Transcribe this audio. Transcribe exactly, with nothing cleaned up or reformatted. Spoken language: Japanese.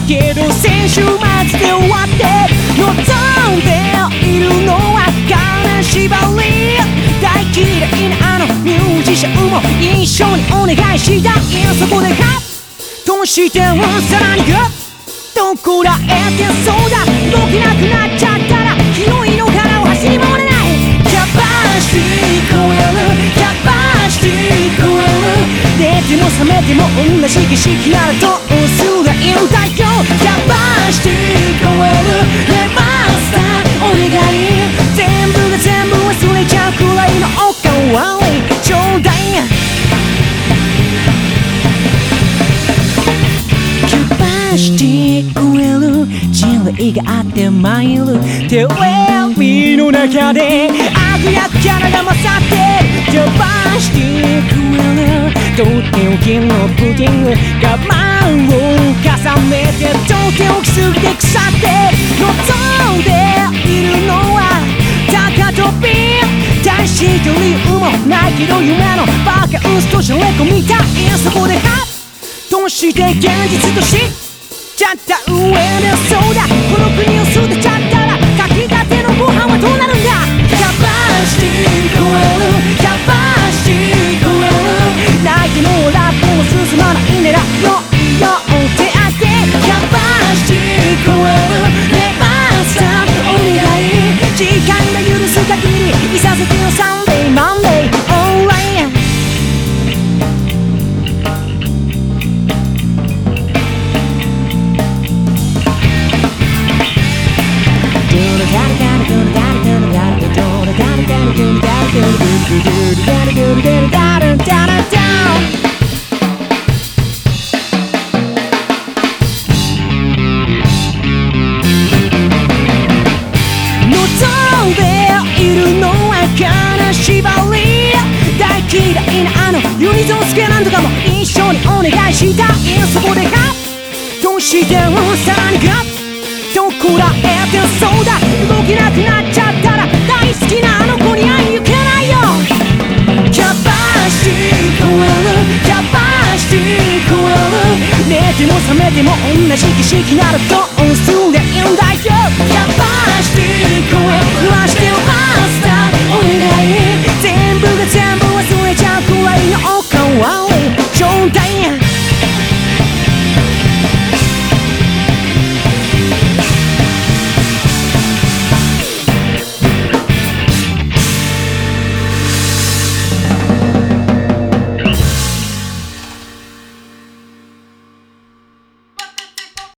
けど先週末で終わって望んでいるのは金縛り大嫌いなあのミュージシャンも一緒にお願いしたいそこでハッとしてさらにグッとこらえてそうだ動けなくなっちゃったら広いのからを走り回れないキャパシティ超えるキャパシティ超える寝ても覚めても同じ景色ならどうすりゃいいんだよキャパシティ超えるレマスターお願い全部が全部忘れちゃうくらいのおかわりちょうだいキャパシティ超える人類があって参るテレビの中で悪役キャラが勝ってキャパシティ超えるとっておきのプディング我慢を重ねてとっておきすぎて腐って望んでいるのは高飛び大して理由もないけど夢のバカ嘘とじゃれ込みたいそこでハッとして現実としちゃった上でそうだこの国を捨てちゃったら炊きたてのご飯はどうなるんだキャパシティ超えるキャパシティ超える泣いてもラップも進まないねらのよう手当てキャパシティ超えるレマスターお願い時間が許す限りいさせてよサンデーマンデーオーライ望んでいるのは金縛り大嫌いなあのユニゾンスケなんとかも一緒にお願いしたいそこでハッとしてさらにガッとこらえて